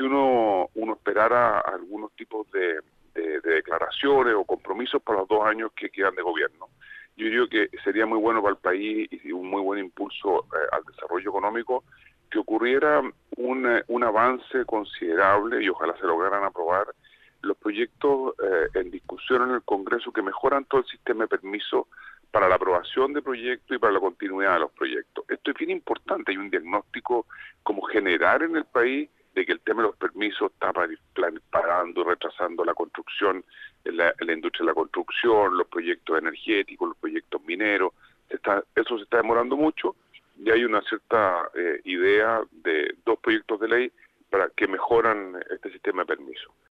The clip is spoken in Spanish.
uno esperara algunos tipos de declaraciones o compromisos para los 2 años que quedan de gobierno. Yo diría que sería muy bueno para el país y un muy buen impulso al desarrollo económico que ocurriera un avance considerable y ojalá se lograran aprobar los proyectos en discusión en el Congreso que mejoran todo el sistema de permiso para la aprobación de proyectos y para la continuidad de los proyectos. Esto es bien importante, hay un diagnóstico como general en el país de que el tema de los permisos está parando y retrasando la construcción, la industria de la construcción, los proyectos energéticos, los proyectos mineros, eso se está demorando mucho y hay una cierta idea de 2 proyectos de ley para que mejoran este sistema de permisos.